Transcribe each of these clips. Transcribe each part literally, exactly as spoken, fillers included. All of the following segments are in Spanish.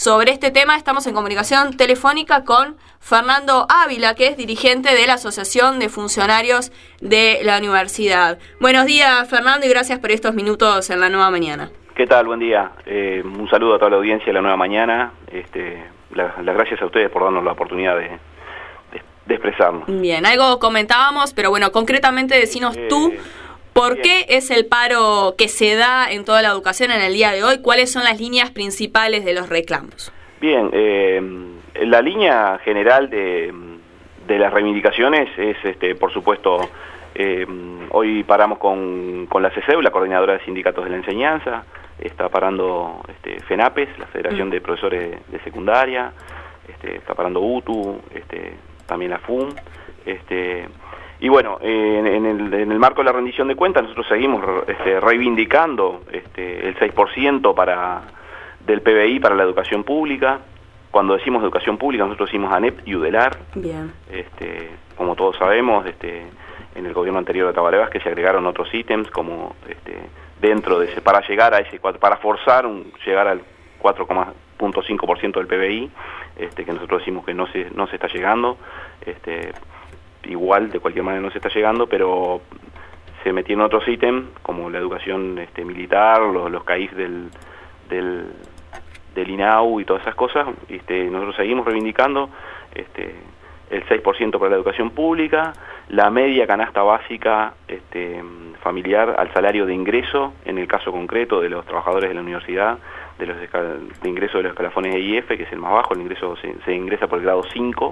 sobre este tema. Estamos en comunicación telefónica con Fernando Ávila, que es dirigente de la Asociación de Funcionarios de la Universidad. Buenos días, Fernando, y gracias por estos minutos en La Nueva Mañana. ¿Qué tal? Buen día. Eh, un saludo a toda la audiencia de La Nueva Mañana. Este, la, las gracias a ustedes por darnos la oportunidad de, de, de expresarnos. Bien, algo comentábamos, pero bueno, concretamente decinos eh, tú... ¿Por bien. qué es el paro que se da en toda la educación en el día de hoy? ¿Cuáles son las líneas principales de los reclamos? Bien, eh, la línea general de, de las reivindicaciones es, este, por supuesto, eh, hoy paramos con, con la C C E U, la Coordinadora de Sindicatos de la Enseñanza, está parando este, FENAPES, la Federación mm. de Profesores de, de Secundaria, este, está parando U T U, este, también la F U M, este... Y bueno, eh, en, en, el, en el marco de la rendición de cuentas nosotros seguimos este, reivindicando este, el seis por ciento para, del P B I para la educación pública. Cuando decimos educación pública nosotros decimos ANEP y UDELAR. Bien. Este, como todos sabemos, este, en el gobierno anterior de Tabaré Vázquez se agregaron otros ítems como este, dentro de ese, para llegar a ese, para forzar un, llegar al cuatro coma cinco por ciento del P B I, este, que nosotros decimos que no se, no se está llegando. Este, igual de cualquier manera no se está llegando, pero se metieron otros ítems como la educación este, militar, los, los C A I F del, del, del INAU y todas esas cosas. Este, nosotros seguimos reivindicando este, el seis por ciento para la educación pública, la media canasta básica este, familiar al salario de ingreso, en el caso concreto de los trabajadores de la universidad, de los de ingreso de los escalafones E I F, que es el más bajo, el ingreso se, se ingresa por el grado cinco.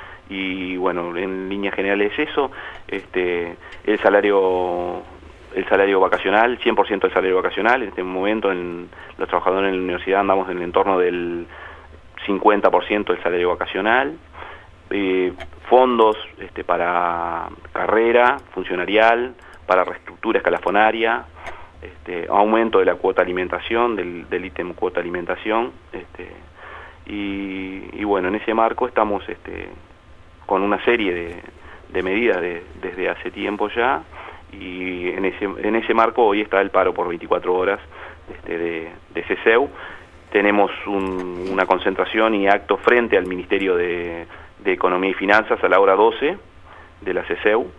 Y bueno, en líneas generales es eso, este, el salario el salario vacacional, cien por ciento del salario vacacional. En este momento en, los trabajadores en la universidad andamos en el entorno del cincuenta por ciento del salario vacacional, eh, fondos este, para carrera funcionarial, para reestructura escalafonaria, este, aumento de la cuota alimentación, del, del ítem cuota alimentación, este, y, y bueno, en ese marco estamos... este con una serie de, de medidas de, desde hace tiempo ya, y en ese, en ese marco hoy está el paro por veinticuatro horas este, de, de C C E U. Tenemos un, una concentración y acto frente al Ministerio de, de Economía y Finanzas a la hora doce de la C C E U,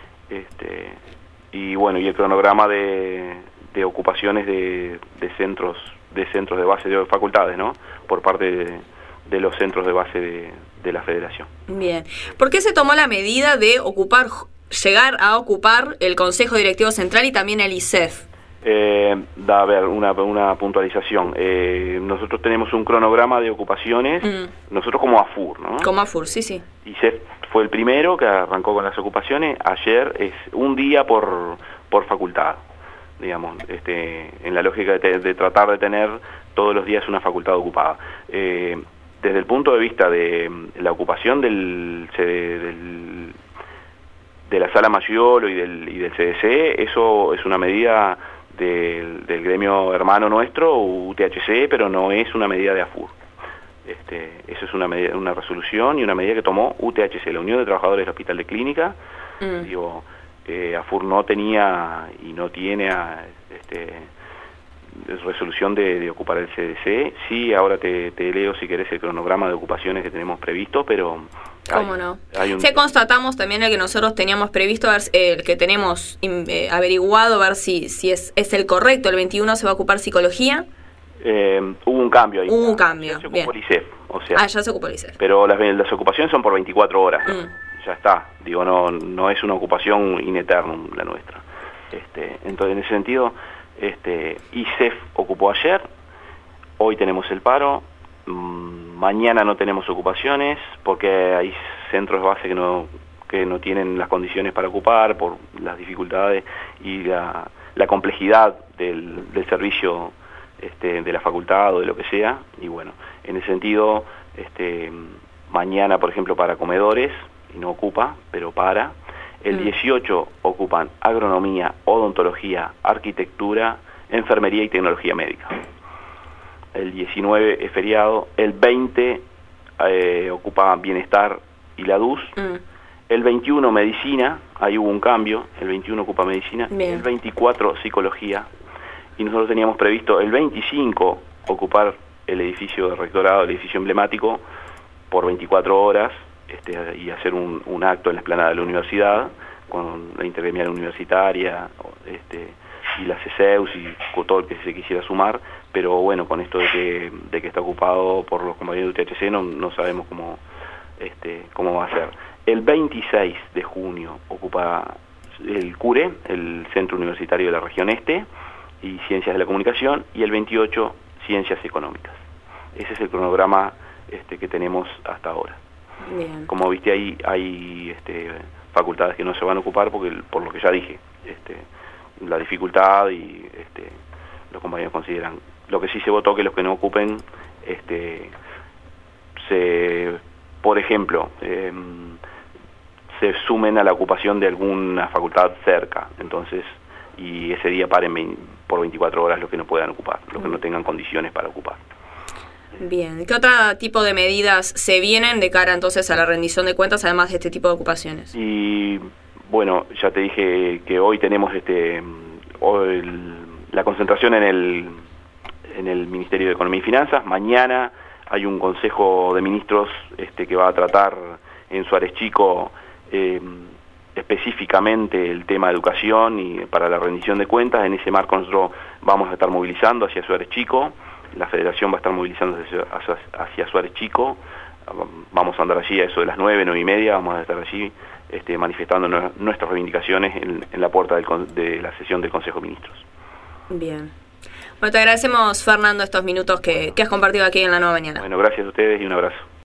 este, y bueno, y el cronograma de, de ocupaciones de, de centros de centros de base de facultades, ¿no? Por parte de, de los centros de base de, de la Federación. Bien. ¿Por qué se tomó la medida de ocupar, llegar a ocupar el Consejo Directivo Central y también el I C E F? Eh, da a ver, una, una puntualización. Eh, nosotros tenemos un cronograma de ocupaciones, mm. nosotros como AFUR, ¿no? Como AFUR, sí, sí. I C E F fue el primero que arrancó con las ocupaciones. Ayer es un día por, por facultad, digamos, este, en la lógica de, de tratar de tener todos los días una facultad ocupada. Eh, Desde el punto de vista de la ocupación del, del, de la Sala Mayolo y del, y del C D C, eso es una medida del, del gremio hermano nuestro, U T H C, pero no es una medida de AFUR. Este, eso es una, medida, una resolución y una medida que tomó U T H C, la Unión de Trabajadores del Hospital de Clínica. Mm. Digo, eh, AFUR no tenía y no tiene... A, este, resolución de, de ocupar el C D C. Sí, ahora te, te leo si querés el cronograma de ocupaciones que tenemos previsto, pero... ¿Cómo hay, no? Hay un... Se constatamos también el que nosotros teníamos previsto, ver, el que tenemos eh, averiguado, ver si, si es, es el correcto. El veintiuno se va a ocupar psicología. Eh, hubo un cambio ahí. Hubo un cambio, ya se ocupó bien. el I C E F, o sea, ah, ya se ocupó el I C E F. Pero las, las ocupaciones son por veinticuatro horas, ¿no? Mm. Ya está. Digo, no, no es una ocupación in eternum la nuestra. Este, entonces, en ese sentido... Este, I C E F ocupó ayer, hoy tenemos el paro, mmm, mañana no tenemos ocupaciones porque hay centros de base que no, que no tienen las condiciones para ocupar por las dificultades y la, la complejidad del, del servicio este, de la facultad o de lo que sea, y bueno, en ese sentido, este, mañana por ejemplo para comedores, y no ocupa, pero para... El dieciocho ocupan agronomía, odontología, arquitectura, enfermería y tecnología médica. El diecinueve es feriado. El veinte eh, ocupa bienestar y la D U S. Mm. El veintiuno medicina, ahí hubo un cambio. El veintiuno ocupa medicina. Bien. El veinticuatro psicología. Y nosotros teníamos previsto el veinticinco ocupar el edificio de rectorado, el edificio emblemático, por veinticuatro horas este, y hacer un, un acto en la explanada de la universidad con la intergremial universitaria este, y la C C E U S y con todo el que se quisiera sumar, pero bueno, con esto de que, de que está ocupado por los compañeros de U T H C no, no sabemos cómo, este, cómo va a ser. El veintiséis de junio ocupa el CURE, el Centro Universitario de la Región Este, y Ciencias de la Comunicación, y el veintiocho Ciencias Económicas. Ese es el cronograma este, que tenemos hasta ahora. Bien. Como viste, ahí hay este, facultades que no se van a ocupar porque por lo que ya dije, este, la dificultad y este, los compañeros consideran. Lo que sí se votó que los que no ocupen, este, se, por ejemplo, eh, se sumen a la ocupación de alguna facultad cerca, entonces, y ese día paren por veinticuatro horas los que no puedan ocupar, los que no tengan condiciones para ocupar. Bien, ¿qué otro tipo de medidas se vienen de cara entonces a la rendición de cuentas, además de este tipo de ocupaciones? Y bueno, ya te dije que hoy tenemos este hoy el, la concentración en el en el Ministerio de Economía y Finanzas. Mañana hay un Consejo de Ministros este que va a tratar en Suárez Chico eh, específicamente el tema de educación y para la rendición de cuentas. En ese marco nosotros vamos a estar movilizando hacia Suárez Chico. La Federación va a estar movilizando hacia, hacia, hacia Suárez Chico. Vamos a andar allí a eso de las nueve, nueve y media, vamos a estar allí este, manifestando no, nuestras reivindicaciones en, en la puerta del, de la sesión del Consejo de Ministros. Bien. Bueno, te agradecemos, Fernando, estos minutos que, que has compartido aquí en La Nueva Mañana. Bueno, gracias a ustedes y un abrazo.